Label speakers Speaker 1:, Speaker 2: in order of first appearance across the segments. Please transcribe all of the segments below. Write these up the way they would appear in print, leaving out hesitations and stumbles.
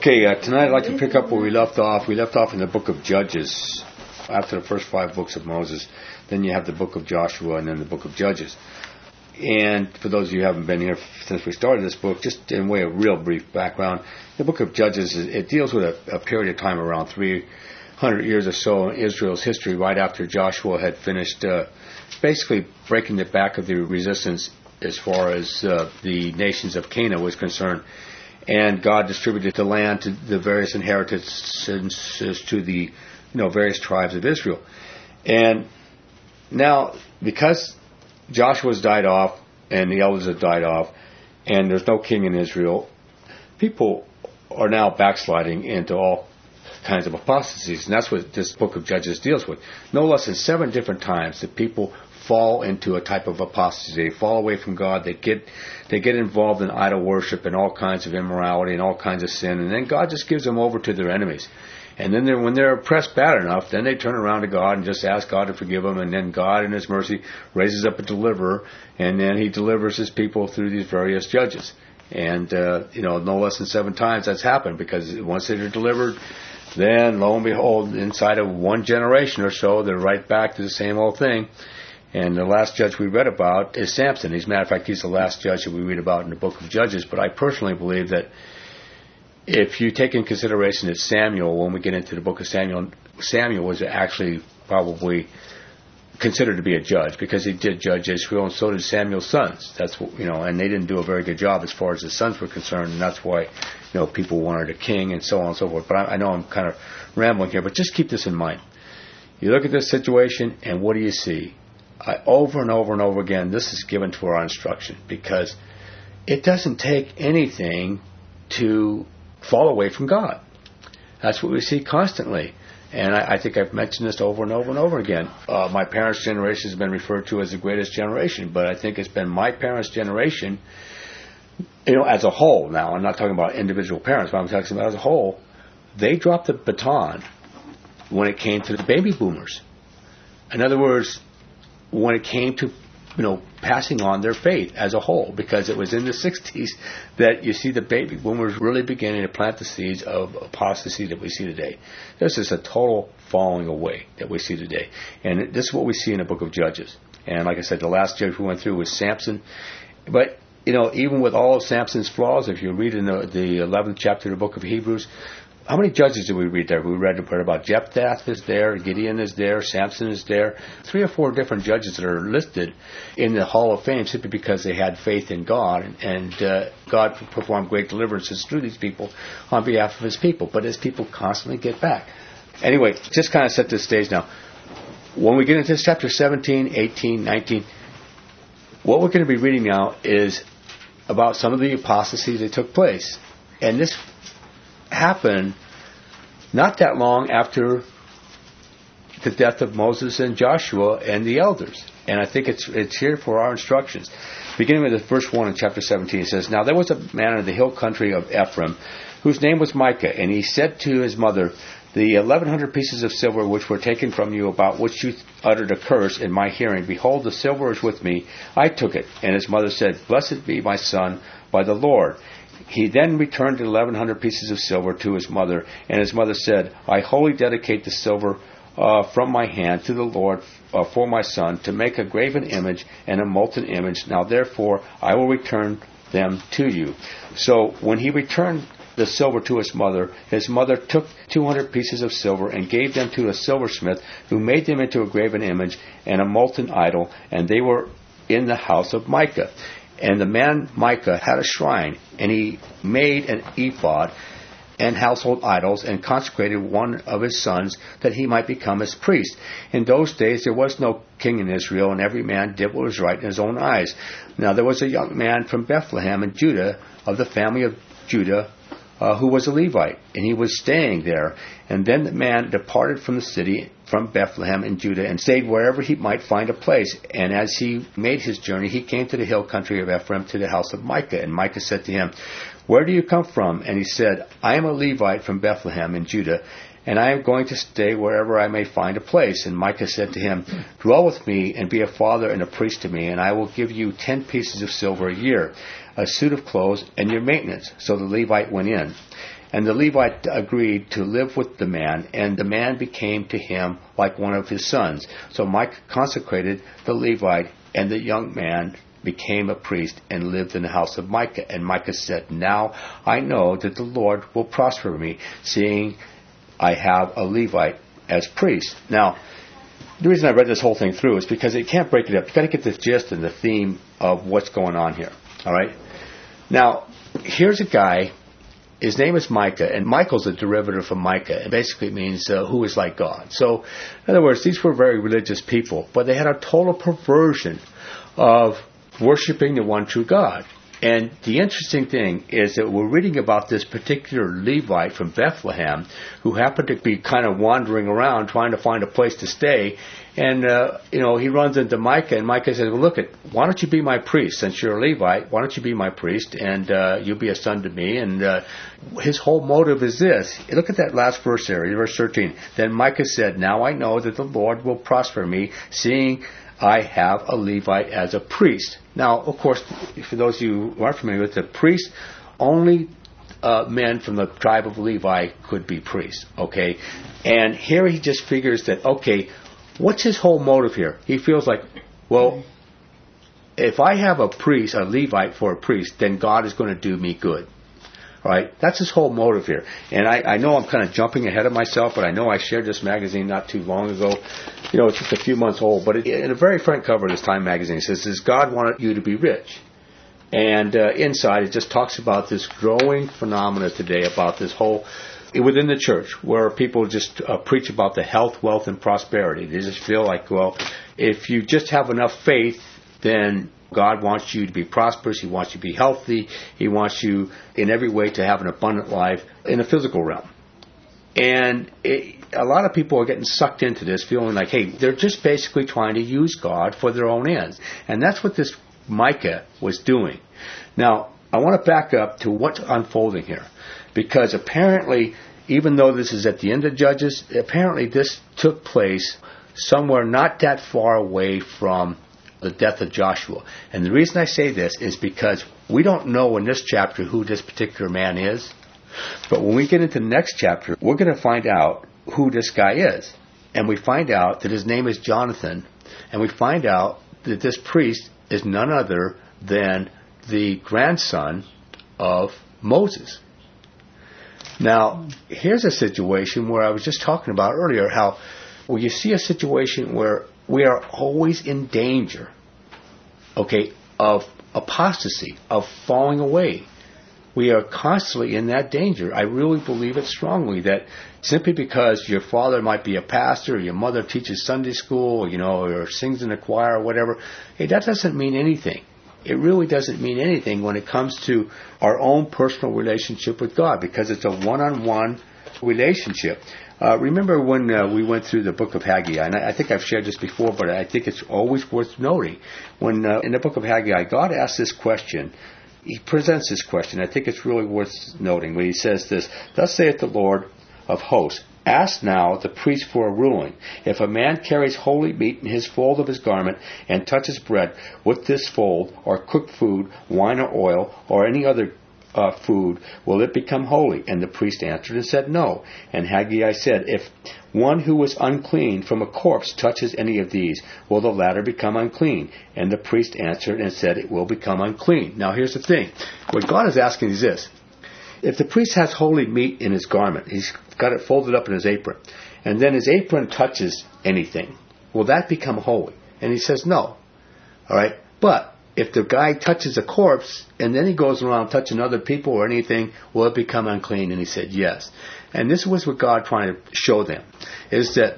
Speaker 1: Okay, tonight I'd like to pick up where we left off. We left off in the book of Judges, after the first 5 books of Moses. Then you have the book of Joshua and then the book of Judges. And for those of you who haven't been here since we started this book, just in way of real brief background, the book of Judges, it deals with a period of time around 300 years or so in Israel's history, right after Joshua had finished basically breaking the back of the resistance as far as the nations of Canaan was concerned. And God distributed the land to the various inheritances to the various tribes of Israel. And now, because Joshua's died off and the elders have died off and there's no king in Israel, people are now backsliding into all kinds of apostasies. And that's what this book of Judges deals with. No less than 7 different times that people fall into a type of apostasy. They fall away from God. They get involved in idol worship and all kinds of immorality and all kinds of sin. And then God just gives them over to their enemies. And then when they're oppressed bad enough, then they turn around to God and just ask God to forgive them. And then God, in His mercy, raises up a deliverer. And then He delivers His people through these various judges. And, no less than 7 times that's happened, because once they're delivered, then, lo and behold, inside of 1 generation or so, they're right back to the same old thing. And the last judge we read about is Samson. As a matter of fact, he's the last judge that we read about in the book of Judges. But I personally believe that if you take in consideration that Samuel, when we get into the book of Samuel, Samuel was actually probably considered to be a judge, because he did judge Israel, and so did Samuel's sons. That's what, and they didn't do a very good job as far as his sons were concerned, and that's why people wanted a king and so on and so forth. But I know I'm kind of rambling here, but just keep this in mind. You look at this situation, and what do you see? Over and over and over again, this is given to our instruction, because it doesn't take anything to fall away from God. That's what we see constantly. And I think I've mentioned this over and over and over again. My parents' generation has been referred to as the greatest generation, but I think it's been my parents' generation, as a whole. Now, I'm not talking about individual parents, but I'm talking about as a whole. They dropped the baton when it came to the baby boomers. In other words, when it came to, passing on their faith as a whole, because it was in the 60s that you see the baby boomers really beginning to plant the seeds of apostasy that we see today. This is a total falling away that we see today. And this is what we see in the book of Judges. And like I said, the last judge we went through was Samson. But, even with all of Samson's flaws, if you read in the 11th chapter of the book of Hebrews, how many judges did we read there? We read about Jephthah is there, Gideon is there, Samson is there. 3 or 4 different judges that are listed in the Hall of Fame simply because they had faith in God, and God performed great deliverances through these people on behalf of His people. But His people constantly get back. Anyway, just kind of set this stage now. When we get into chapter 17, 18, 19, what we're going to be reading now is about some of the apostasy that took place. And this happened not that long after the death of Moses and Joshua and the elders. And I think it's here for our instructions. Beginning with the verse 1 in chapter 17, it says, "Now there was a man in the hill country of Ephraim, whose name was Micah, and he said to his mother, The 1,100 pieces of silver which were taken from you, about which you uttered a curse in my hearing, behold, the silver is with me. I took it." And his mother said, "Blessed be my son by the Lord." He then returned the 1,100 pieces of silver to his mother, and his mother said, "I wholly dedicate the silver from my hand to the Lord for my son, to make a graven image and a molten image. Now therefore I will return them to you." So when he returned the silver to his mother took 200 pieces of silver and gave them to a silversmith, who made them into a graven image and a molten idol, and they were in the house of Micah. And the man Micah had a shrine, and he made an ephod and household idols, and consecrated one of his sons, that he might become his priest. In those days there was no king in Israel, and every man did what was right in his own eyes. Now there was a young man from Bethlehem in Judah, of the family of Judah, who was a Levite, and he was staying there. And then the man departed from the city, from Bethlehem in Judah, and stayed wherever he might find a place. And as he made his journey, he came to the hill country of Ephraim, to the house of Micah. And Micah said to him, "Where do you come from?" And he said, "I am a Levite from Bethlehem in Judah, and I am going to stay wherever I may find a place." And Micah said to him, "Dwell with me, and be a father and a priest to me, and I will give you 10 pieces of silver a year, a suit of clothes, and your maintenance." So the Levite went in. And the Levite agreed to live with the man, and the man became to him like one of his sons. So Micah consecrated the Levite, and the young man became a priest and lived in the house of Micah. And Micah said, now I know that the Lord will prosper me, seeing I have a Levite as priest. Now, the reason I read this whole thing through is because you can't break it up. You've got to get the gist and the theme of what's going on here. All right? Now, here's a guy. His name is Micah, and Michael's a derivative from Micah. It basically means who is like God. So, in other words, these were very religious people, but they had a total perversion of worshiping the one true God. And the interesting thing is that we're reading about this particular Levite from Bethlehem who happened to be kind of wandering around trying to find a place to stay. And, he runs into Micah, and Micah says, well, look, why don't you be my priest? Since you're a Levite, why don't you be my priest, and you'll be a son to me? And his whole motive is this. Look at that last verse there, verse 13. Then Micah said, now I know that the Lord will prosper me, seeing I have a Levite as a priest. Now, of course, for those of you who aren't familiar with the priest, only men from the tribe of Levi could be priests, okay? And here he just figures that, okay, what's his whole motive here? He feels like, well, if I have a priest, a Levite for a priest, then God is going to do me good. All right? That's his whole motive here. And I know I'm kind of jumping ahead of myself, but I know I shared this magazine not too long ago. It's just a few months old, but in a very front cover of this Time magazine, it says, does God want you to be rich? And inside, it just talks about this growing phenomena today, about this whole, within the church, where people just preach about the health, wealth, and prosperity. They just feel like, well, if you just have enough faith, then God wants you to be prosperous. He wants you to be healthy. He wants you in every way to have an abundant life in the physical realm. And a lot of people are getting sucked into this, feeling like, hey, they're just basically trying to use God for their own ends. And that's what this Micah was doing. Now, I want to back up to what's unfolding here. Because apparently, even though this is at the end of Judges, apparently this took place somewhere not that far away from the death of Joshua. And the reason I say this is because we don't know in this chapter who this particular man is. But when we get into the next chapter, we're going to find out who this guy is. And we find out that his name is Jonathan. And we find out that this priest is none other than the grandson of Moses. Now, here's a situation where I was just talking about earlier how you see a situation where we are always in danger, okay, of apostasy, of falling away. We are constantly in that danger. I really believe it strongly that simply because your father might be a pastor, or your mother teaches Sunday school, or sings in a choir or whatever, hey, that doesn't mean anything. It really doesn't mean anything when it comes to our own personal relationship with God, because it's a one-on-one relationship. Remember when we went through the book of Haggai, and I think I've shared this before, but I think it's always worth noting. When in the book of Haggai, God asks this question. He presents this question. I think it's really worth noting when he says this, thus saith the Lord of hosts, ask now the priest for a ruling. If a man carries holy meat in his fold of his garment and touches bread with this fold, or cooked food, wine or oil, or any other food, will it become holy? And the priest answered and said, no. And Haggai said, if one who was unclean from a corpse touches any of these, will the latter become unclean? And the priest answered and said, it will become unclean. Now here's the thing. What God is asking is this. If the priest has holy meat in his garment, he's got it folded up in his apron, and then his apron touches anything, will that become holy? And he says no. All right? But if the guy touches a corpse and then he goes around touching other people or anything, will it become unclean? And he said yes. And this was what God trying to show them, is that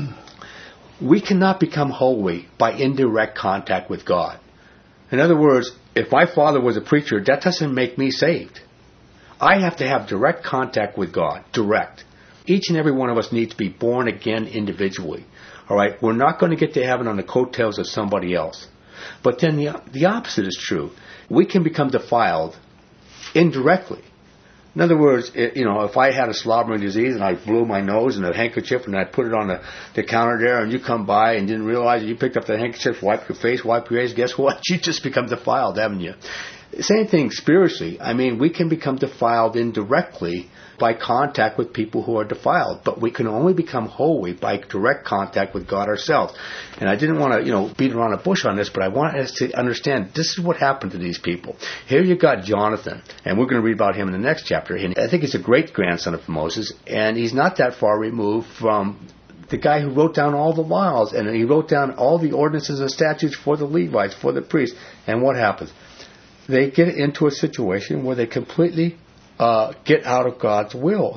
Speaker 1: we cannot become holy by indirect contact with God. In other words, if my father was a preacher, that doesn't make me saved. I have to have direct contact with God, direct. Each and every one of us needs to be born again individually. All right? We're not going to get to heaven on the coattails of somebody else. But then the opposite is true. We can become defiled indirectly. In other words, if I had a slobbering disease and I blew my nose in a handkerchief and I put it on the counter there and you come by and didn't realize it, you picked up the handkerchief, wiped your face, wiped your eyes, guess what? You just become defiled, haven't you? Same thing spiritually. I mean, we can become defiled indirectly by contact with people who are defiled, but we can only become holy by direct contact with God ourselves. And I didn't want to, beat around a bush on this, but I want us to understand this is what happened to these people. Here you got Jonathan, and we're going to read about him in the next chapter. And I think he's a great grandson of Moses, and he's not that far removed from the guy who wrote down all the laws, and he wrote down all the ordinances and statutes for the Levites, for the priests. And what happens? They get into a situation where they completely get out of God's will,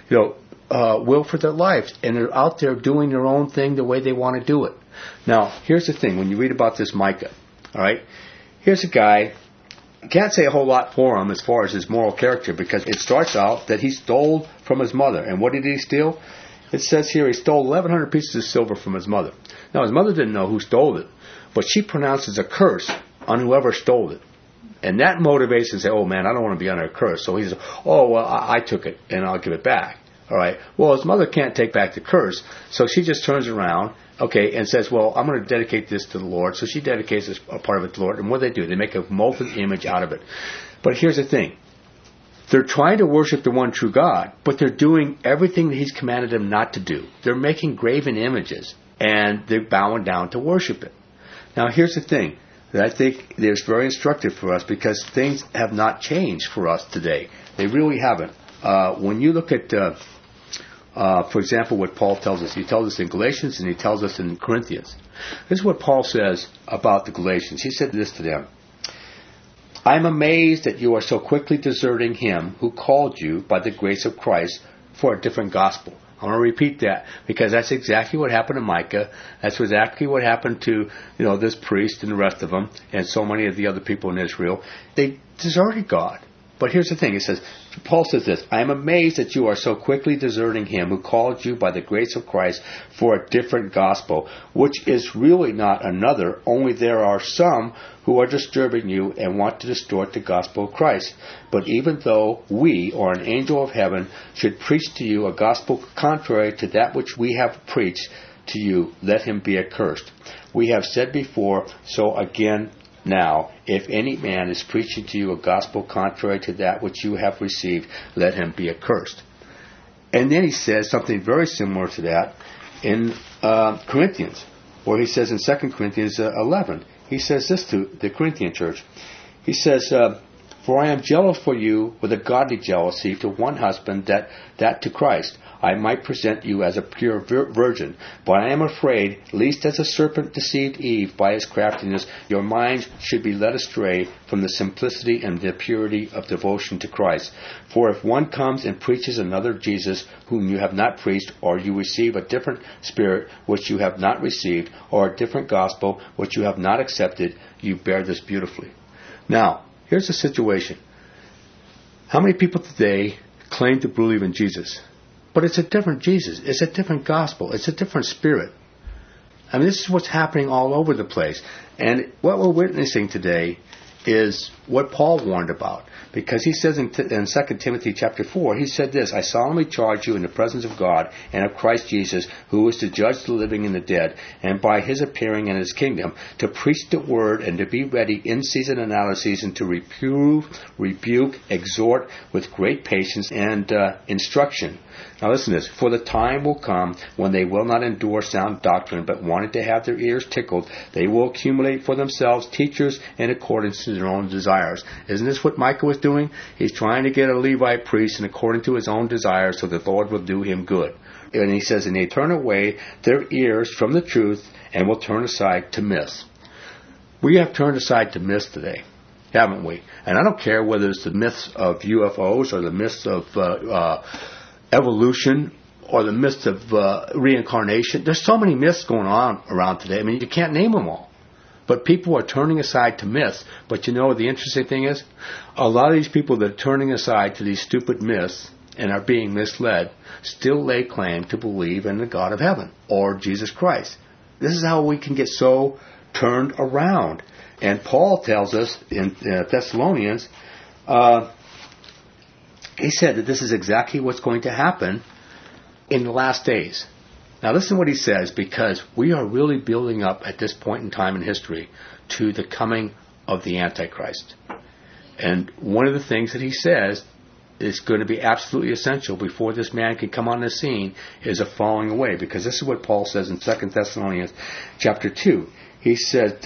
Speaker 1: will for their lives, and they're out there doing their own thing the way they want to do it. Now, here's the thing: when you read about this Micah, all right, here's a guy. I can't say a whole lot for him as far as his moral character, because it starts out that he stole from his mother, and what did he steal? It says here he stole 1,100 pieces of silver from his mother. Now, his mother didn't know who stole it, but she pronounces a curse on whoever stole it. And that motivates him to say, oh, man, I don't want to be under a curse. So he says, oh, well, I took it, and I'll give it back. All right. Well, his mother can't take back the curse, so she just turns around, and says, well, I'm going to dedicate this to the Lord. So she dedicates this part of it to the Lord. And what do? They make a molten image out of it. But here's the thing. They're trying to worship the one true God, but they're doing everything that He's commanded them not to do. They're making graven images, and they're bowing down to worship it. Now, here's the thing that I think is very instructive for us, because things have not changed for us today. They really haven't. When you look at, for example, what Paul tells us, he tells us in Galatians and he tells us in Corinthians. This is what Paul says about the Galatians. He said this to them: I'm amazed that you are so quickly deserting Him who called you by the grace of Christ for a different gospel. I want to repeat that, because that's exactly what happened to Micah. That's exactly what happened to, this priest and the rest of them, and so many of the other people in Israel. They deserted God. But here's the thing. It says, Paul says this: I am amazed that you are so quickly deserting Him who called you by the grace of Christ for a different gospel, which is really not another, only there are some who are disturbing you and want to distort the gospel of Christ. But even though we, or an angel of heaven, should preach to you a gospel contrary to that which we have preached to you, let him be accursed. We have said before, so again now, if any man is preaching to you a gospel contrary to that which you have received, let him be accursed. And then he says something very similar to that in Corinthians, where he says in 2 Corinthians 11, he says this to the Corinthian church. He says, for I am jealous for you with a godly jealousy to one husband, that to Christ I might present you as a pure virgin. But I am afraid, lest as a serpent deceived Eve by his craftiness, your minds should be led astray from the simplicity and the purity of devotion to Christ. For if one comes and preaches another Jesus whom you have not preached, or you receive a different spirit which you have not received, or a different gospel which you have not accepted, you bear this beautifully. Now, here's the situation. How many people today claim to believe in Jesus? But it's a different Jesus. It's a different gospel. It's a different spirit. I mean, this is what's happening all over the place. And what we're witnessing today is what Paul warned about. Because he says in 2 Timothy chapter 4, he said this: I solemnly charge you in the presence of God and of Christ Jesus, who is to judge the living and the dead, and by his appearing in his kingdom, to preach the word and to be ready in season and out of season, to reprove, rebuke, exhort with great patience and instruction. Now listen to this. For the time will come when they will not endure sound doctrine, but wanting to have their ears tickled, they will accumulate for themselves teachers in accordance to their own desires. Isn't this what Micah was doing? He's trying to get a Levite priest in according to his own desires, so the Lord will do him good. And he says, and they turn away their ears from the truth and will turn aside to myths. We have turned aside to myths today, haven't we? And I don't care whether it's the myths of UFOs or the myths of evolution or the myths of reincarnation. There's so many myths going on around today. I mean, you can't name them all. But people are turning aside to myths. But you know what the interesting thing is? A lot of these people that are turning aside to these stupid myths and are being misled still lay claim to believe in the God of heaven or Jesus Christ. This is how we can get so turned around. And Paul tells us in Thessalonians, he said that this is exactly what's going to happen in the last days. Now listen to what he says, because we are really building up at this point in time in history to the coming of the Antichrist. And one of the things that he says is going to be absolutely essential before this man can come on the scene is a falling away. Because this is what Paul says in 2 Thessalonians chapter 2. He said,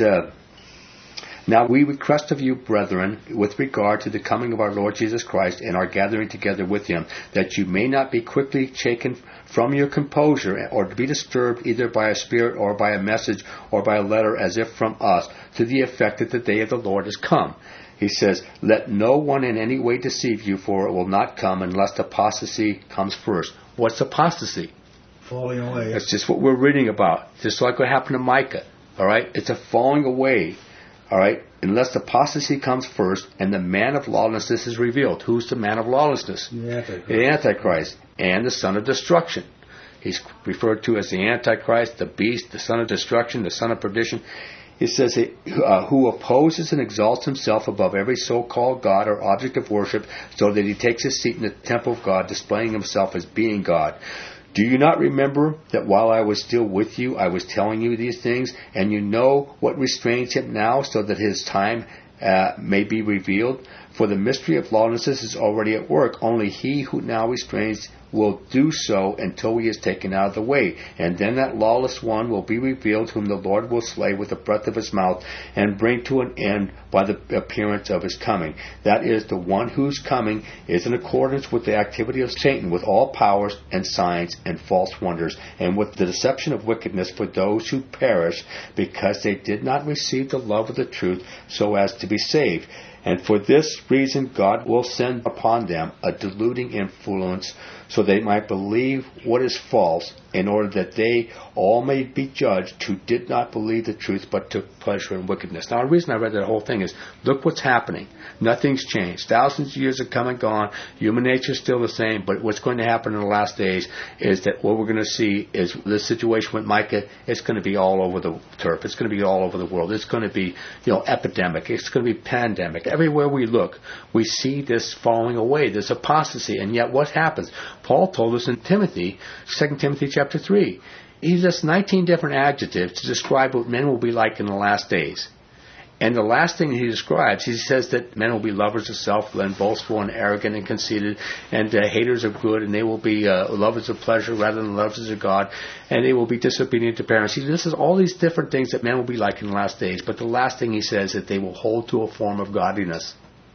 Speaker 1: now we request of you, brethren, with regard to the coming of our Lord Jesus Christ and our gathering together with him, that you may not be quickly shaken from your composure, or to be disturbed either by a spirit or by a message or by a letter as if from us, to the effect that the day of the Lord is come. He says, let no one in any way deceive you, for it will not come unless apostasy comes first. What's apostasy?
Speaker 2: Falling away.
Speaker 1: That's just what we're reading about. Just like what happened to Micah. All right? It's a falling away. All right? Unless apostasy comes first and the man of lawlessness is revealed. Who's the man of lawlessness?
Speaker 2: The Antichrist.
Speaker 1: The Antichrist. And the son of destruction. He's referred to as the Antichrist, the beast, the son of destruction, the son of perdition. It says, who opposes and exalts himself above every so-called God or object of worship, so that he takes his seat in the temple of God, displaying himself as being God. Do you not remember that while I was still with you, I was telling you these things, and you know what restrains him now, so that his time may be revealed? For the mystery of lawlessness is already at work. Only he who now restrains will do so until he is taken out of the way. And then that lawless one will be revealed, whom the Lord will slay with the breath of his mouth, and bring to an end by the appearance of his coming. That is, the one whose coming is in accordance with the activity of Satan, with all powers and signs and false wonders, and with the deception of wickedness for those who perish, because they did not receive the love of the truth, so as to be saved. And for this reason God will send upon them a deluding influence, so they might believe what is false, in order that they all may be judged who did not believe the truth but took pleasure in wickedness. Now, the reason I read that whole thing is, look what's happening. Nothing's changed. Thousands of years have come and gone. Human nature is still the same, but what's going to happen in the last days is that what we're going to see is the situation with Micah. It's going to be all over the turf. It's going to be all over the world. It's going to be, epidemic. It's going to be pandemic. Everywhere we look, we see this falling away, this apostasy. And yet what happens? Paul told us in Timothy, 2 Timothy chapter 3. He uses 19 different adjectives to describe what men will be like in the last days. And the last thing he describes, he says that men will be lovers of self, and boastful and arrogant and conceited, and haters of good, and they will be lovers of pleasure rather than lovers of God, and they will be disobedient to parents. This is all these different things that men will be like in the last days. But the last thing he says is that they will hold to a form of godliness,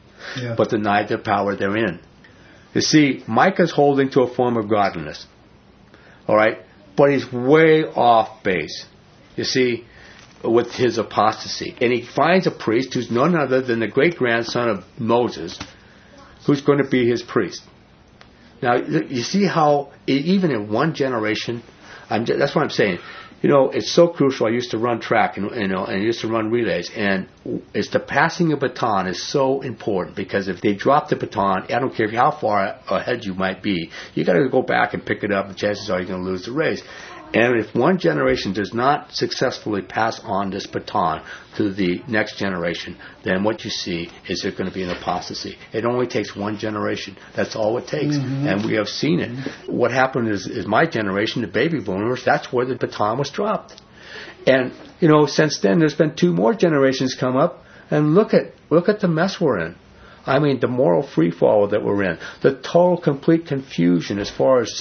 Speaker 1: but deny their power therein. You see, Micah's holding to a form of godliness. All right? But he's way off base. You see, with his apostasy. And he finds a priest who's none other than the great-grandson of Moses, who's going to be his priest. Now, you see how, even in one generation, that's what I'm saying. It's so crucial. I used to run track and I used to run relays, and it's the passing of baton is so important, because if they drop the baton, I don't care how far ahead you might be, you got to go back and pick it up, and chances are you're going to lose the race. And if one generation does not successfully pass on this baton to the next generation, then what you see is there's going to be an apostasy. It only takes one generation. That's all it takes. Mm-hmm. And we have seen it. Mm-hmm. What happened is my generation, the baby boomers, that's where the baton was dropped. And, since then there's been 2 more generations come up, and look at the mess we're in. I mean, the moral freefall that we're in, the total, complete confusion as far as,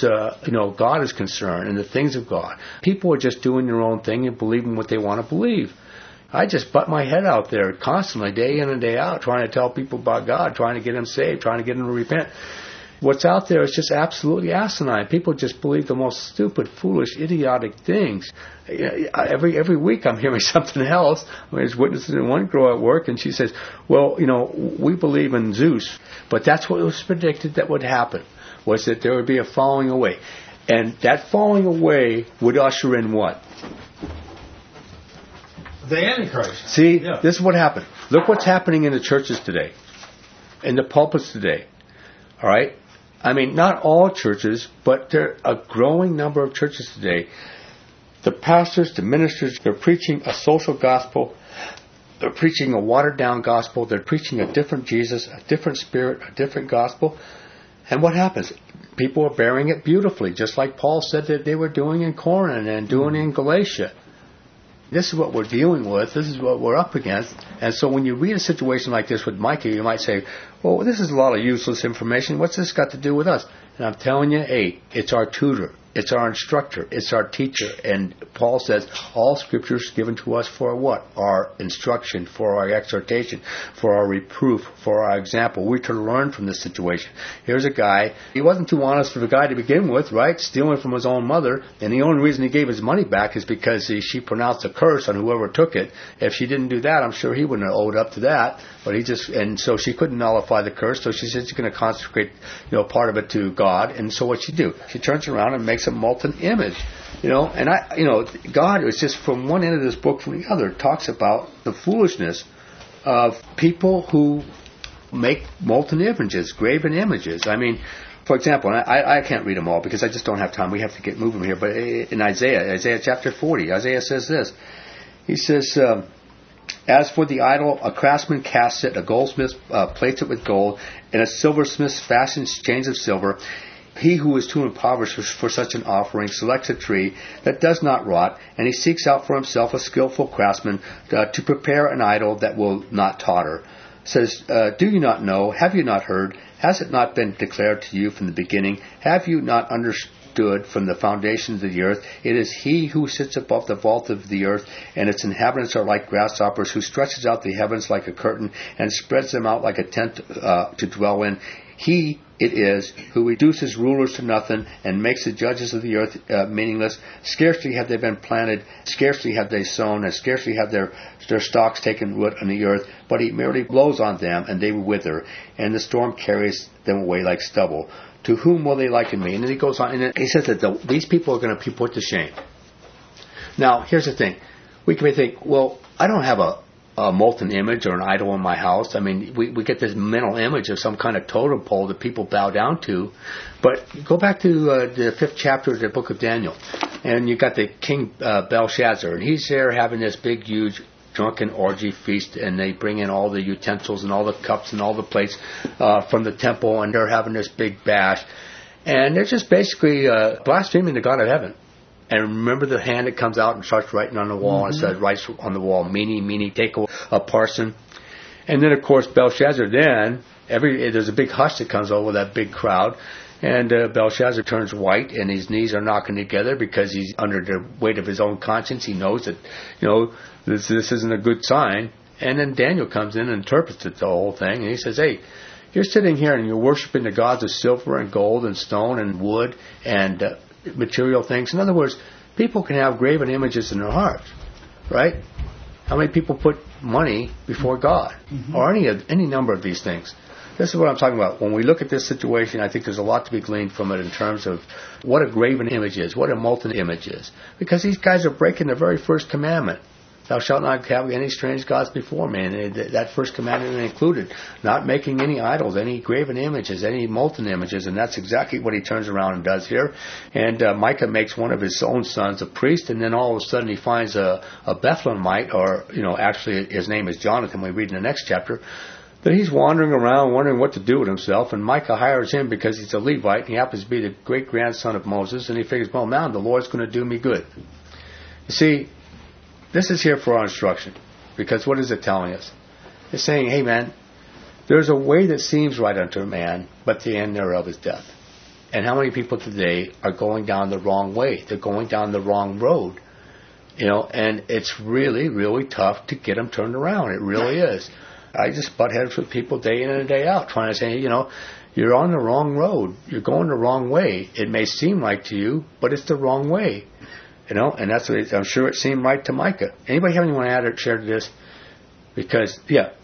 Speaker 1: God is concerned and the things of God. People are just doing their own thing and believing what they want to believe. I just butt my head out there constantly, day in and day out, trying to tell people about God, trying to get them saved, trying to get them to repent. What's out there is just absolutely asinine. People just believe the most stupid, foolish, idiotic things. Every week I'm hearing something else. I was witnessing one girl at work, and she says, well, we believe in Zeus. But that's what was predicted that would happen, was that there would be a falling away. And that falling away would usher in what?
Speaker 2: The Antichrist.
Speaker 1: See, This is what happened. Look what's happening in the churches today, in the pulpits today. All right? I mean, not all churches, but there are a growing number of churches today. The pastors, the ministers, they're preaching a social gospel. They're preaching a watered-down gospel. They're preaching a different Jesus, a different spirit, a different gospel. And what happens? People are bearing it beautifully, just like Paul said that they were doing in Corinth and doing in Galatia. This is what we're dealing with. This is what we're up against. And so when you read a situation like this with Micah, you might say, well, this is a lot of useless information. What's this got to do with us? And I'm telling you, hey, it's our tutor. It's our instructor. It's our teacher. And Paul says, all Scripture is given to us for what? Our instruction, for our exhortation, for our reproof, for our example. We're to learn from this situation. Here's a guy, he wasn't too honest of a guy to begin with, right? Stealing from his own mother. And the only reason he gave his money back is because she pronounced a curse on whoever took it. If she didn't do that, I'm sure he wouldn't have owed up to that. But and so she couldn't nullify the curse. So she said she's going to consecrate, part of it to God. And so what she do? She turns around and makes a molten image, and God is just from one end of this book from the other talks about the foolishness of people who make molten images, graven images. I mean, for example, and I can't read them all because I just don't have time. We have to get moving here. But in Isaiah chapter 40, Isaiah says this. He says, as for the idol, a craftsman casts it, a goldsmith plates it with gold, and a silversmith fashions chains of silver. He who is too impoverished for such an offering selects a tree that does not rot, and he seeks out for himself a skillful craftsman to prepare an idol that will not totter. Says, do you not know? Have you not heard? Has it not been declared to you from the beginning? Have you not understood from the foundations of the earth? It is he who sits above the vault of the earth, and its inhabitants are like grasshoppers, who stretches out the heavens like a curtain and spreads them out like a tent to dwell in. He it is who reduces rulers to nothing and makes the judges of the earth meaningless. Scarcely have they been planted, scarcely have they sown, and scarcely have their stalks taken root on the earth. But he merely blows on them, and they wither, and the storm carries them away like stubble. To whom will they liken me? And then he goes on, and he says that these people are going to be put to shame. Now, here's the thing. We may think, well, I don't have a molten image or an idol in my house. I mean, we get this mental image of some kind of totem pole that people bow down to. But go back to the 5th chapter of the book of Daniel, and you got the king Belshazzar, and he's there having this big, huge drunken orgy feast, and they bring in all the utensils and all the cups and all the plates from the temple, and they're having this big bash. And they're just basically blaspheming the God of heaven. And remember the hand that comes out and starts writing on the wall, and it says, writes on the wall, meanie, take a parson. And then, of course, Belshazzar then, there's a big hush that comes over that big crowd, and Belshazzar turns white, and his knees are knocking together because he's under the weight of his own conscience. He knows that, this isn't a good sign. And then Daniel comes in and interprets the whole thing, and he says, hey, you're sitting here and you're worshiping the gods of silver and gold and stone and wood and material things. In other words, people can have graven images in their hearts, right? How many people put money before God, or any number of these things? This is what I'm talking about. When we look at this situation, I think there's a lot to be gleaned from it in terms of what a graven image is, what a molten image is, because these guys are breaking the very first commandment. Thou shalt not have any strange gods before me. And that first commandment included not making any idols, any graven images, any molten images. And that's exactly what he turns around and does here. And Micah makes one of his own sons a priest, and then all of a sudden he finds a Bethlehemite, or, actually his name is Jonathan, we read in the next chapter, that he's wandering around wondering what to do with himself. And Micah hires him because he's a Levite, and he happens to be the great-grandson of Moses, and he figures, well, now the Lord's going to do me good. You see, this is here for our instruction, because what is it telling us? It's saying, hey man, there's a way that seems right unto a man, but the end thereof is death. And how many people today are going down the wrong way? They're going down the wrong road. And it's really, really tough to get them turned around. It really is. I just butt heads with people day in and day out, trying to say, you're on the wrong road. You're going the wrong way. It may seem right to you, but it's the wrong way. And that's what I'm sure it seemed right to Micah. Anybody have anyone add or share to this? Because, yeah.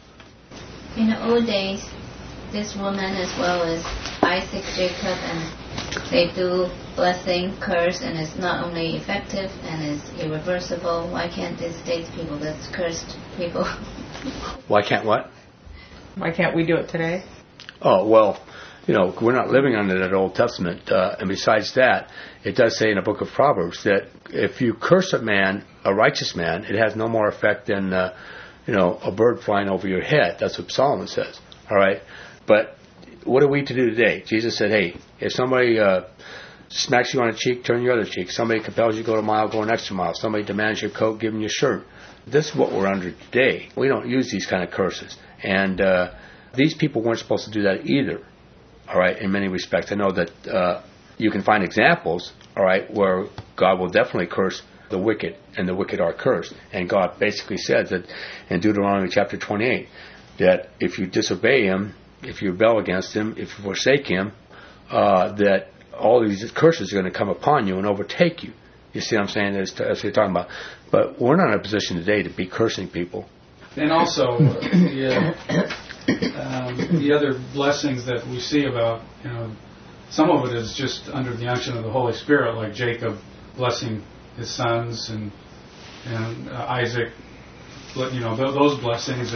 Speaker 3: In the old days, this woman as well as Isaac, Jacob, and they do blessing, curse, and it's not only effective and it's irreversible. Why can't these days people, that's cursed people?
Speaker 1: Why can't what?
Speaker 4: Why can't we do it today?
Speaker 1: Oh, well, we're not living under that Old Testament. And besides that, it does say in the book of Proverbs that if you curse a man, a righteous man, it has no more effect than, a bird flying over your head. That's what Solomon says. All right? But what are we to do today? Jesus said, hey, if somebody smacks you on the cheek, turn your other cheek. Somebody compels you to go a mile, go an extra mile. Somebody demands your coat, give them your shirt. This is what we're under today. We don't use these kind of curses. And these people weren't supposed to do that either, all right, in many respects. I know that you can find examples, all right, where God will definitely curse the wicked, and the wicked are cursed. And God basically says that in Deuteronomy chapter 28, that if you disobey Him, if you rebel against Him, if you forsake Him, that all these curses are going to come upon you and overtake you. You see what I'm saying? That's what you're talking about. But we're not in a position today to be cursing people.
Speaker 5: And also, the other blessings that we see about, some of it is just under the unction of the Holy Spirit, like Jacob blessing his sons and Isaac. Those blessings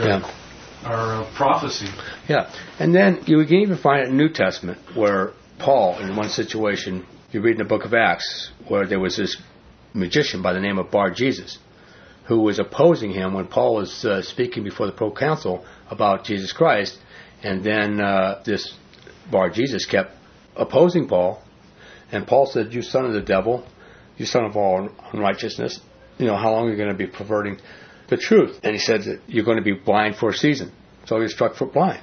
Speaker 5: are prophecy.
Speaker 1: Yeah, and then you can even find it in the New Testament where Paul, in one situation, you read in the book of Acts, where there was this magician by the name of Bar-Jesus who was opposing him when Paul was speaking before the proconsul about Jesus Christ, and then this Bar-Jesus kept opposing Paul, and Paul said, "You son of the devil, you son of all unrighteousness, how long are you going to be perverting the truth?" And he said that you're going to be blind for a season. So he was struck for blind.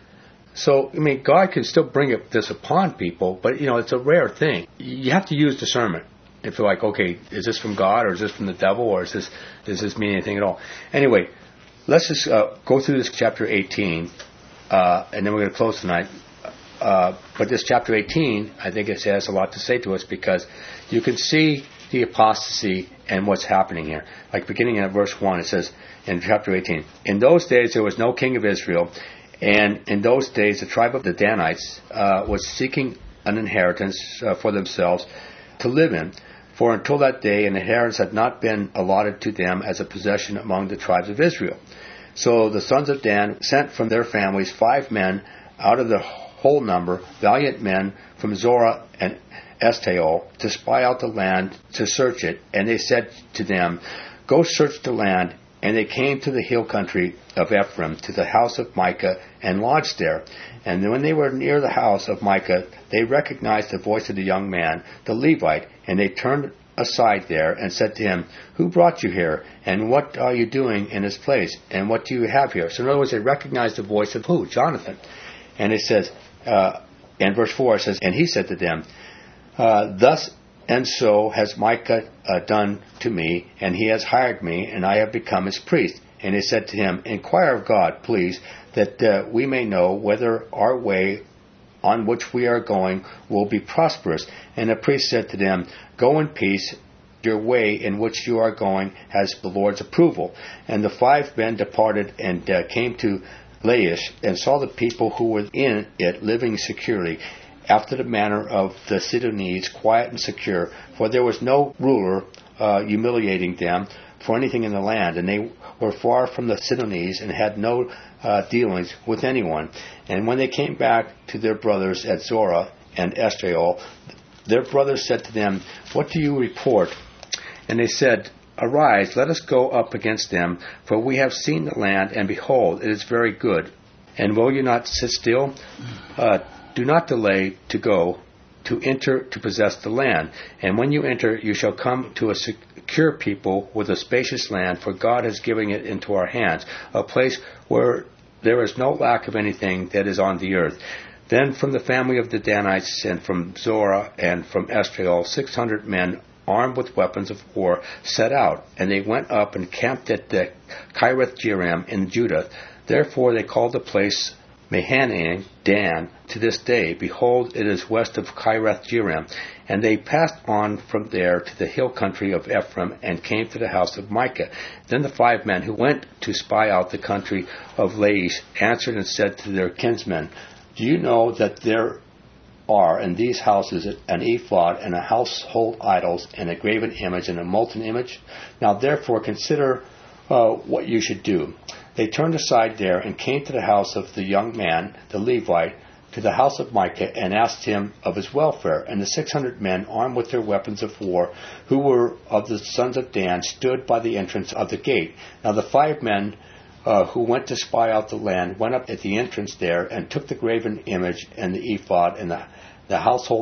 Speaker 1: So, God can still bring this upon people, but, it's a rare thing. You have to use discernment. If you're like, okay, is this from God, or is this from the devil, or does this mean anything at all? Anyway, let's just go through this chapter 18, and then we're going to close tonight. But this chapter 18, I think it has a lot to say to us, because you can see the apostasy and what's happening here. Like beginning at verse 1, it says in chapter 18, "In those days there was no king of Israel, and in those days the tribe of the Danites was seeking an inheritance for themselves to live in. For until that day an inheritance had not been allotted to them as a possession among the tribes of Israel. So the sons of Dan sent from their families 5 men out of the whole number, valiant men from Zorah and Eshtaol, to spy out the land, to search it. And they said to them, 'Go search the land.' And they came to the hill country of Ephraim, to the house of Micah, and lodged there. And when they were near the house of Micah, they recognized the voice of the young man, the Levite, and they turned aside there and said to him, 'Who brought you here? And what are you doing in this place? And what do you have here?'" So in other words, they recognized the voice of who? Jonathan. And it says, in verse 4, it says, "And he said to them, thus and so has Micah done to me, and he has hired me, and I have become his priest." And they said to him, "Inquire of God, please, that we may know whether our way on which we are going will be prosperous." And the priest said to them, "Go in peace. Your way in which you are going has the Lord's approval." And the 5 men departed and came to Laish, and saw the people who were in it living securely, after the manner of the Sidonians, quiet and secure, for there was no ruler humiliating them for anything in the land, and they were far from the Sidonians, and had no dealings with anyone. And when they came back to their brothers at Zorah and Eshtaol, their brothers said to them, "What do you report?" And they said, "Arise, let us go up against them, for we have seen the land, and behold, it is very good. And will you not sit still? Do not delay to go, to enter, to possess the land. And when you enter, you shall come to a secure people with a spacious land, for God has given it into our hands, a place where there is no lack of anything that is on the earth." Then from the family of the Danites, and from Zorah, and from Eshtaol, 600 men, armed with weapons of war, set out, and they went up and camped at the Kiriath-Jearim in Judah. Therefore they called the place Mahanaim Dan to this day. Behold, it is west of Kiriath-Jearim. And they passed on from there to the hill country of Ephraim, and came to the house of Micah. Then the 5 men who went to spy out the country of Laish answered and said to their kinsmen, "Do you know that there are in these houses an ephod, and a household idols, and a graven image, and a molten image? Now therefore consider what you should do." They turned aside there, and came to the house of the young man, the Levite, to the house of Micah, and asked him of his welfare. And the 600 men, armed with their weapons of war, who were of the sons of Dan, stood by the entrance of the gate. Now the 5 men who went to spy out the land went up at the entrance there, and took the graven image, and the ephod, and the household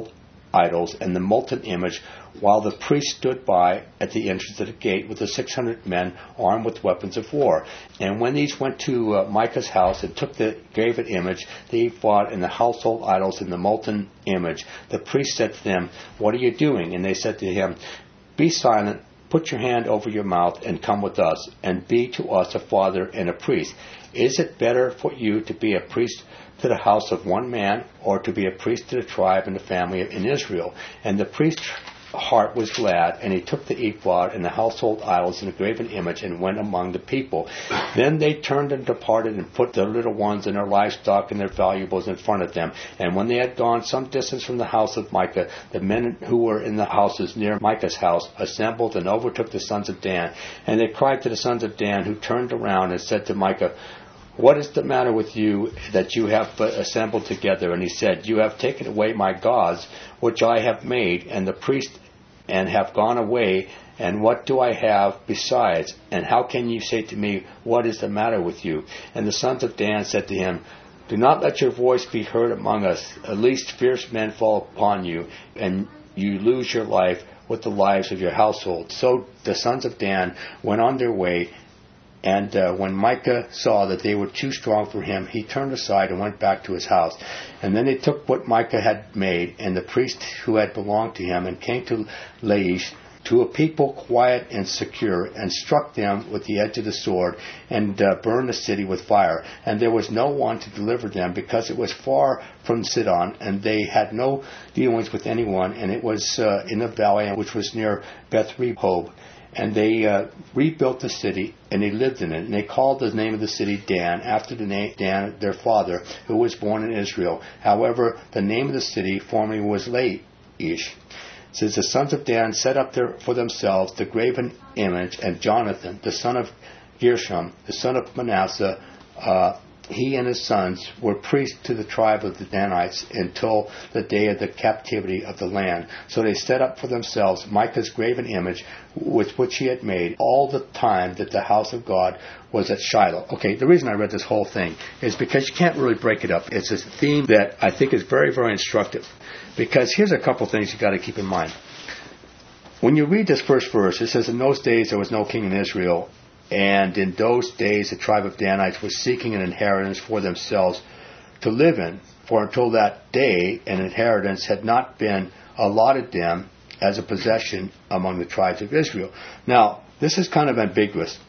Speaker 1: idols and the molten image, while the priest stood by at the entrance of the gate with the 600 men armed with weapons of war. And when these went to Micah's house and took the graven image, the ephod, and the household idols and the molten image, the priest said to them, "What are you doing?" And they said to him, "Be silent, put your hand over your mouth, and come with us, and be to us a father and a priest. Is it better for you to be a priest to the house of one man, or to be a priest to the tribe and the family in Israel?" And the priest's heart was glad, and he took the ephod and the household idols and the graven image and went among the people. Then they turned and departed and put their little ones and their livestock and their valuables in front of them. And when they had gone some distance from the house of Micah, the men who were in the houses near Micah's house assembled and overtook the sons of Dan. And they cried to the sons of Dan, who turned around and said to Micah, "What is the matter with you that you have assembled together?" And he said, "You have taken away my gods, which I have made, and the priest, and have gone away, and what do I have besides? And how can you say to me, what is the matter with you?" And the sons of Dan said to him, "Do not let your voice be heard among us, lest fierce men fall upon you, and you lose your life with the lives of your household." So the sons of Dan went on their way. And when Micah saw that they were too strong for him, he turned aside and went back to his house. And then they took what Micah had made, and the priest who had belonged to him, and came to Laish, to a people quiet and secure, and struck them with the edge of the sword, and burned the city with fire. And there was no one to deliver them, because it was far from Sidon, and they had no dealings with anyone, and it was in the valley which was near Beth-rehob. And they rebuilt the city, and they lived in it. And they called the name of the city Dan, after the name Dan, their father, who was born in Israel. However, the name of the city formerly was Laish. It says, the sons of Dan set up for themselves the graven image, and Jonathan, the son of Gershom, the son of Manasseh, he and his sons were priests to the tribe of the Danites until the day of the captivity of the land. So they set up for themselves Micah's graven image, with which he had made, all the time that the house of God was at Shiloh. Okay, the reason I read this whole thing is because you can't really break it up. It's a theme that I think is very, very instructive. Because here's a couple things you've got to keep in mind. When you read this first verse, it says, "In those days there was no king in Israel, and in those days the tribe of Danites was seeking an inheritance for themselves to live in. For until that day an inheritance had not been allotted them as a possession among the tribes of Israel." Now, this is kind of ambiguous.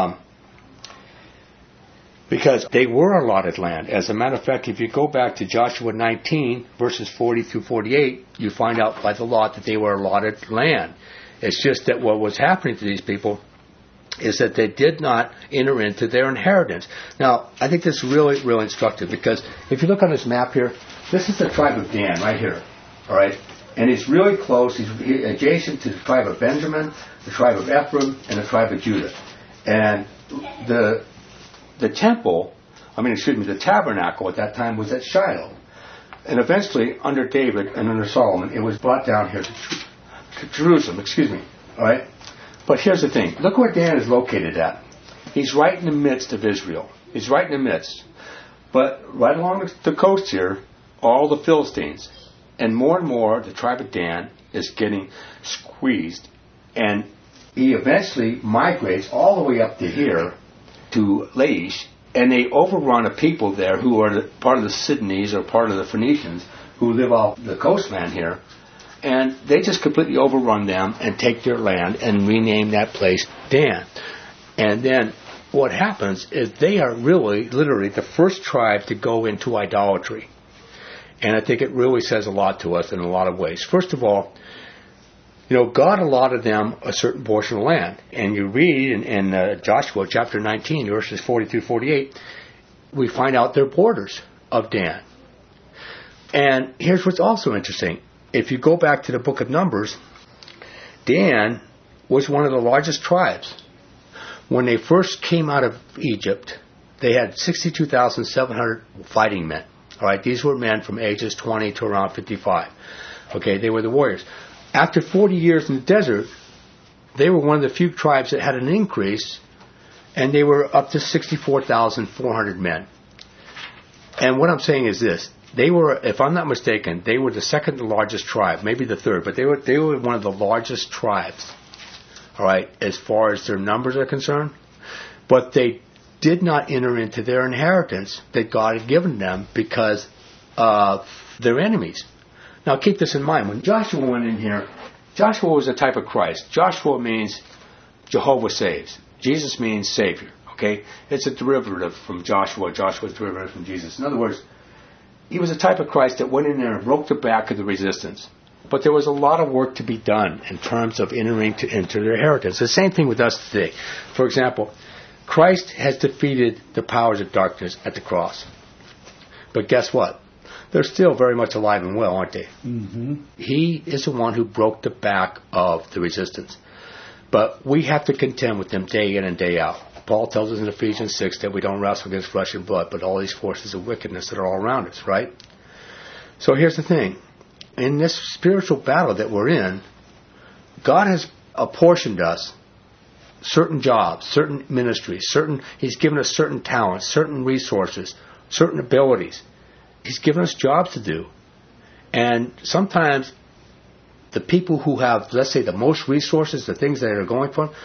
Speaker 1: Because they were allotted land. As a matter of fact, if you go back to Joshua 19, verses 40 through 48, you find out by the lot that they were allotted land. It's just that what was happening to these people is that they did not enter into their inheritance. Now, I think this is really, really instructive, because if you look on this map here, this is the tribe of Dan right here, all right? And he's really close. He's adjacent to the tribe of Benjamin, the tribe of Ephraim, and the tribe of Judah. And the tabernacle at that time was at Shiloh. And eventually, under David and under Solomon, it was brought down here to Jerusalem, all right? But here's the thing. Look where Dan is located at. He's right in the midst of Israel. He's right in the midst. But right along the coast here, all the Philistines. And more, the tribe of Dan is getting squeezed. And he eventually migrates all the way up to here, to Laish. And they overrun a people there who are part of the Sidonians or part of the Phoenicians who live off the coastland here. And they just completely overrun them and take their land and rename that place Dan. And then what happens is they are really, literally, the first tribe to go into idolatry. And I think it really says a lot to us in a lot of ways. First of all, God allotted them a certain portion of land. And you read in Joshua chapter 19, verses 40 through 48, we find out their borders of Dan. And here's what's also interesting. If you go back to the book of Numbers, Dan was one of the largest tribes. When they first came out of Egypt, they had 62,700 fighting men. All right, these were men from ages 20 to around 55. Okay, they were the warriors. After 40 years in the desert, they were one of the few tribes that had an increase, and they were up to 64,400 men. And what I'm saying is this. They were, if I'm not mistaken, they were the second largest tribe, maybe the third, but they were one of the largest tribes, all right, as far as their numbers are concerned. But they did not enter into their inheritance that God had given them because of their enemies. Now keep this in mind. When Joshua went in here, Joshua was a type of Christ. Joshua means Jehovah saves. Jesus means Savior. Okay? It's a derivative from Joshua. Joshua's derivative from Jesus. In other words, he was a type of Christ that went in there and broke the back of the resistance. But there was a lot of work to be done in terms of entering into their inheritance. The same thing with us today. For example, Christ has defeated the powers of darkness at the cross. But guess what? They're still very much alive and well, aren't they?
Speaker 2: Mm-hmm.
Speaker 1: He is the one who broke the back of the resistance. But we have to contend with them day in and day out. Paul tells us in Ephesians 6 that we don't wrestle against flesh and blood, but all these forces of wickedness that are all around us, right? So here's the thing. In this spiritual battle that we're in, God has apportioned us certain jobs, certain ministries, He's given us certain talents, certain resources, certain abilities. He's given us jobs to do. And sometimes the people who have, let's say, the most resources, the things that are going for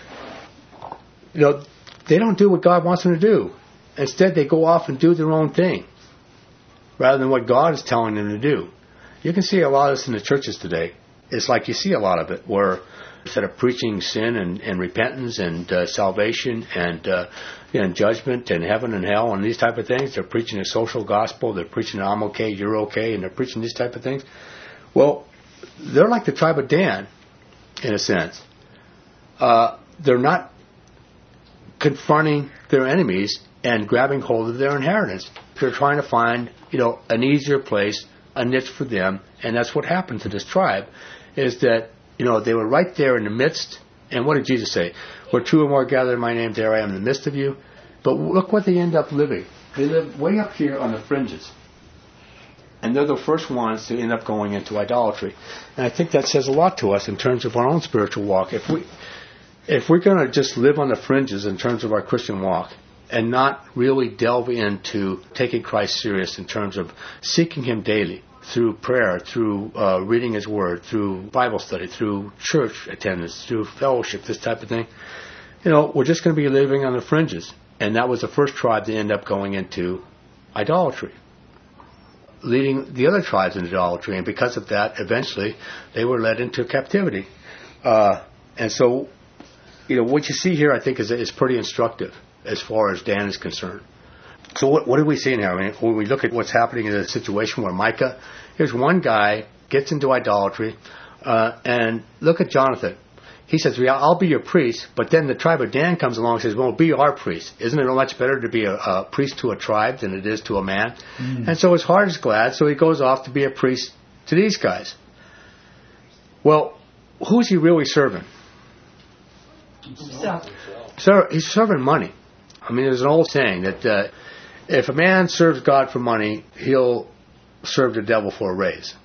Speaker 1: them, they don't do what God wants them to do. Instead, they go off and do their own thing rather than what God is telling them to do. You can see a lot of this in the churches today. It's like you see a lot of it where instead of preaching sin and repentance and salvation and judgment and heaven and hell and these type of things, they're preaching a social gospel. They're preaching I'm okay, you're okay, and they're preaching these type of things. Well, they're like the tribe of Dan, in a sense. They're not confronting their enemies and grabbing hold of their inheritance. They're trying to find, an easier place, a niche for them, and that's what happened to this tribe, is that, they were right there in the midst, and what did Jesus say? Where two or more gather in my name, there I am in the midst of you. But look what they end up living. They live way up here on the fringes. And they're the first ones to end up going into idolatry. And I think that says a lot to us in terms of our own spiritual walk. If we're going to just live on the fringes in terms of our Christian walk and not really delve into taking Christ serious in terms of seeking Him daily through prayer, through reading His Word, through Bible study, through church attendance, through fellowship, this type of thing, we're just going to be living on the fringes. And that was the first tribe to end up going into idolatry, leading the other tribes into idolatry. And because of that, eventually, they were led into captivity. And so, what you see here, I think, is pretty instructive as far as Dan is concerned. So what are we seeing here? I mean, when we look at what's happening in a situation where Micah, here's one guy, gets into idolatry, and look at Jonathan. He says, I'll be your priest, but then the tribe of Dan comes along and says, well, be our priest. Isn't it much better to be a priest to a tribe than it is to a man? Mm. And so his heart is glad, so he goes off to be a priest to these guys. Well, who's he really serving?
Speaker 4: Himself.
Speaker 1: So he's serving money. I mean, there's an old saying that if a man serves God for money, he'll serve the devil for a raise.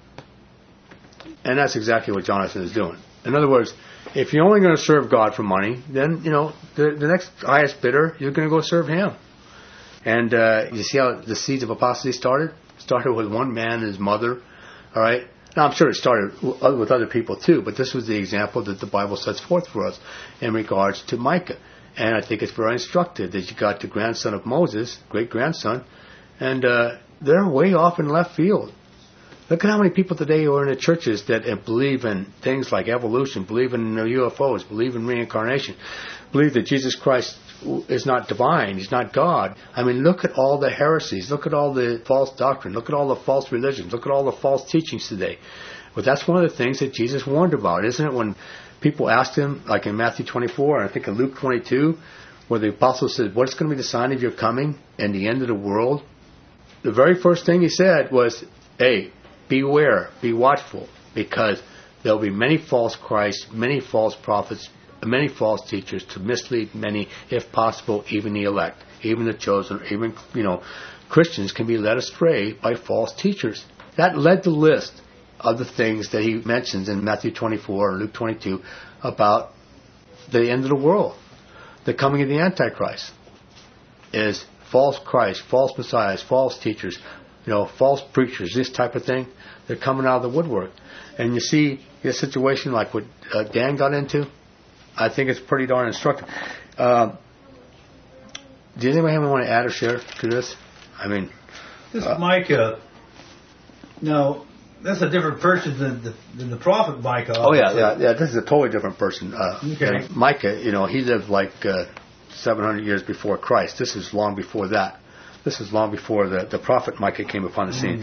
Speaker 1: And that's exactly what Jonathan is doing. In other words, if you're only going to serve God for money, then, the next highest bidder, you're going to go serve him. And you see how the seeds of apostasy started? It started with one man and his mother. All right? Now, I'm sure it started with other people too, but this was the example that the Bible sets forth for us in regards to Micah. And I think it's very instructive that you got the grandson of Moses, great-grandson, and they're way off in left field. Look at how many people today are in the churches that believe in things like evolution, believe in UFOs, believe in reincarnation, believe that Jesus Christ is not divine, He's not God. I mean, look at all the heresies, look at all the false doctrine, look at all the false religions, look at all the false teachings today. But that's one of the things that Jesus warned about, isn't it? When people asked Him, like in Matthew 24, and I think in Luke 22, where the apostle said, what's going to be the sign of your coming and the end of the world? The very first thing He said was, hey, beware, be watchful, because there will be many false Christs, many false prophets, many false teachers to mislead many, if possible, even the elect, even the chosen, even, Christians can be led astray by false teachers. That led the list of the things that He mentions in Matthew 24 or Luke 22 about the end of the world. The coming of the Antichrist is false Christ, false messiahs, false teachers, false preachers, this type of thing. They're coming out of the woodwork. And you see a situation like what Dan got into. I think it's pretty darn instructive. Does anybody want to add or share to this? I mean,
Speaker 2: This Micah, no, that's a different person than the prophet Micah.
Speaker 1: oh yeah. This is a totally different person.
Speaker 2: Okay.
Speaker 1: And Micah, he lived like 700 years before Christ. This is long before that. This is long before the prophet Micah came upon the scene.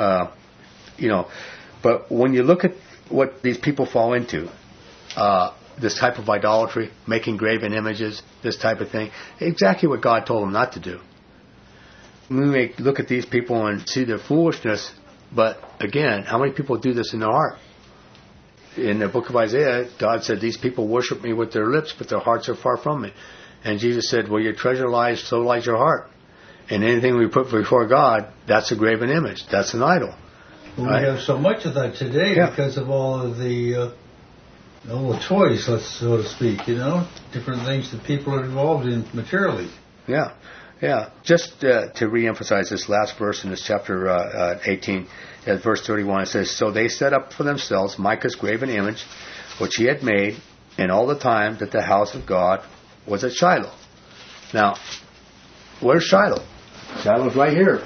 Speaker 1: But when you look at what these people fall into, this type of idolatry, making graven images, this type of thing, exactly what God told them not to do. We may look at these people and see their foolishness, but again, how many people do this in their heart? In the book of Isaiah, God said, these people worship me with their lips, but their hearts are far from me. And Jesus said, where your treasure lies, so lies your heart. And anything we put before God, that's a graven image. That's an idol.
Speaker 2: Well,
Speaker 1: Right.
Speaker 2: we have so much of that today because of all of the toys, so to speak, different things that people are involved in materially.
Speaker 1: Yeah. Just to re-emphasize this last verse in this chapter 18, at verse 31, it says, so they set up for themselves Micah's graven image, which he had made in all the time that the house of God was at Shiloh. Now, where's Shiloh? Shiloh's right here.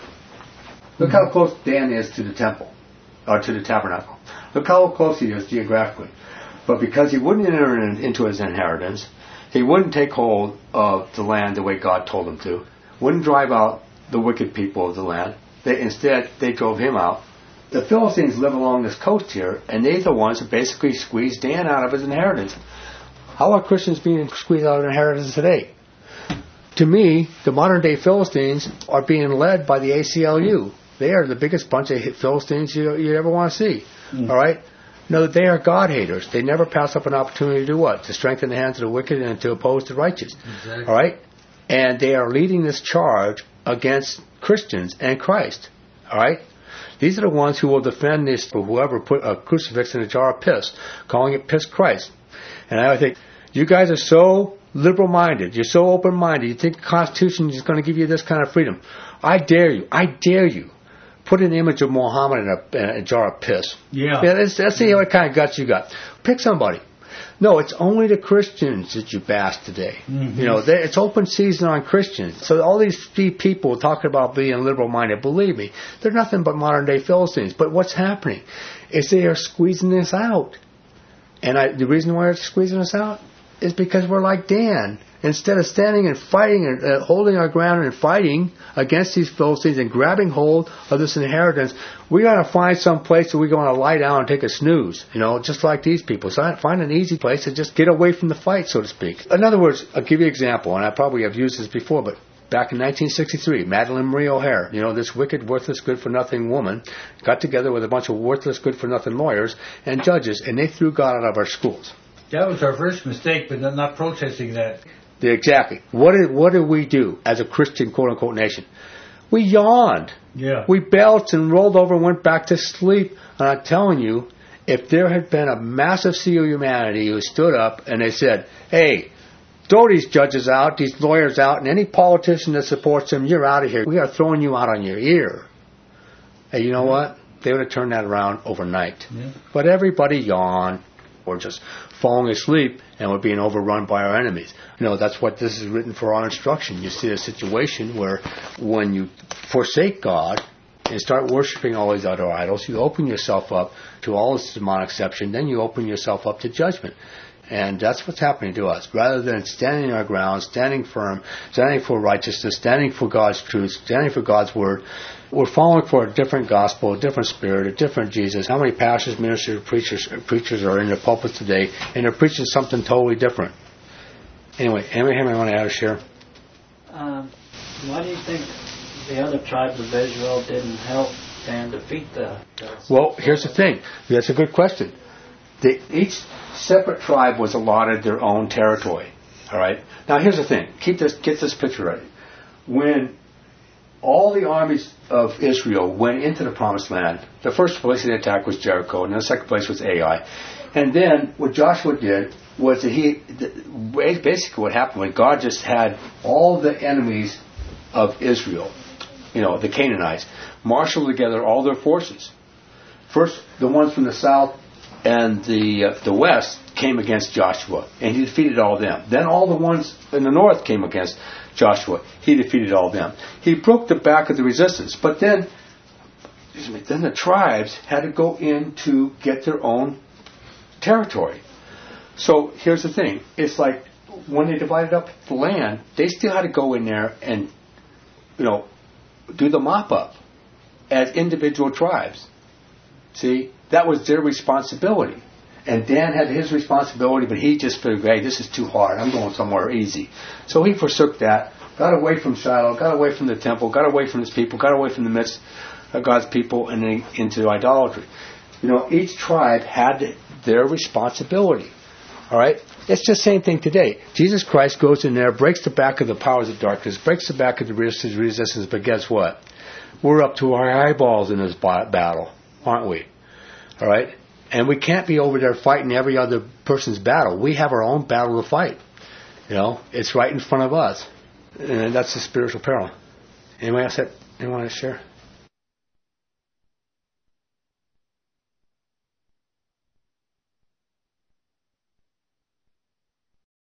Speaker 1: Look how close Dan is to the temple, or to the tabernacle. Look how close he is geographically. But because he wouldn't enter into his inheritance, he wouldn't take hold of the land the way God told him to, wouldn't drive out the wicked people of the land. Instead, they drove him out. The Philistines live along this coast here, and they're the ones who basically squeezed Dan out of his inheritance. How are Christians being squeezed out of inheritance today? To me, the modern day Philistines are being led by the ACLU. They are the biggest bunch of Philistines you ever want to see. All right? No, they are God haters. They never pass up an opportunity to do what? To strengthen the hands of the wicked and to oppose the righteous.
Speaker 2: Exactly.
Speaker 1: All right? And they are leading this charge against Christians and Christ. All right? These are the ones who will defend this for whoever put a crucifix in a jar of piss, calling it piss Christ. And I think you guys are so liberal-minded. You're so open-minded. You think the Constitution is going to give you this kind of freedom. I dare you. Put an image of Muhammad in a jar of piss.
Speaker 2: Yeah.
Speaker 1: Let's see what kind of guts you got. Pick somebody. No, it's only the Christians that you bash today.
Speaker 2: Mm-hmm.
Speaker 1: It's open season on Christians. So all these people talking about being liberal-minded, believe me, they're nothing but modern-day Philistines. But what's happening is they are squeezing this out. And the reason why they're squeezing us out is because we're like Dan. Instead of standing and fighting and holding our ground and fighting against these Philistines and grabbing hold of this inheritance, we're going to find some place where we're going to lie down and take a snooze, just like these people. So find an easy place to just get away from the fight, so to speak. In other words, I'll give you an example, and I probably have used this before, but back in 1963, Madalyn Marie O'Hare, this wicked, worthless, good-for-nothing woman, got together with a bunch of worthless, good-for-nothing lawyers and judges, and they threw God out of our schools.
Speaker 2: That was our first mistake, but not protesting that.
Speaker 1: Exactly. What did we do as a Christian quote-unquote nation? We yawned.
Speaker 2: Yeah.
Speaker 1: We belched and rolled over and went back to sleep. And I'm telling you, if there had been a massive sea of humanity who stood up and they said, hey, throw these judges out, these lawyers out, and any politician that supports them, you're out of here. We are throwing you out on your ear. Hey, you know what? They would have turned that around overnight.
Speaker 2: Yeah.
Speaker 1: But everybody yawned or just falling asleep and we're being overrun by our enemies. That's what this is written for our instruction. You see a situation where when you forsake God and start worshiping all these other idols, you open yourself up to all this demonic deception, then you open yourself up to judgment. And that's what's happening to us. Rather than standing our ground, standing firm, standing for righteousness, standing for God's truth, standing for God's word, we're falling for a different gospel, a different spirit, a different Jesus. How many pastors, ministers, preachers are in the pulpit today, and they're preaching something totally different? Anyway, anybody want to add or share?
Speaker 6: Why do you think the other tribes of Israel didn't help Dan defeat the...
Speaker 1: Well, here's the thing. That's a good question. Each separate tribe was allotted their own territory. All right. Now, here's the thing. Get this picture right. When all the armies of Israel went into the Promised Land, the first place they attacked was Jericho, and the second place was Ai. And then what Joshua did was that basically what happened when God just had all the enemies of Israel the Canaanites, marshaled together all their forces. First, the ones from the south and the west came against Joshua, and he defeated all of them. Then all the ones in the north came against Joshua. He defeated all of them. He broke the back of the resistance. But then the tribes had to go in to get their own territory. So here's the thing. It's like when they divided up the land, they still had to go in there and, do the mop-up as individual tribes. See? That was their responsibility. And Dan had his responsibility, but he just figured, hey, this is too hard. I'm going somewhere easy. So he forsook that, got away from Shiloh, got away from the temple, got away from his people, got away from the midst of God's people, and then into idolatry. Each tribe had their responsibility. All right? It's the same thing today. Jesus Christ goes in there, breaks the back of the powers of darkness, breaks the back of the resistance, but guess what? We're up to our eyeballs in this battle, aren't we? All right? And we can't be over there fighting every other person's battle. We have our own battle to fight. It's right in front of us. And that's the spiritual peril. Anyone else that you want to share?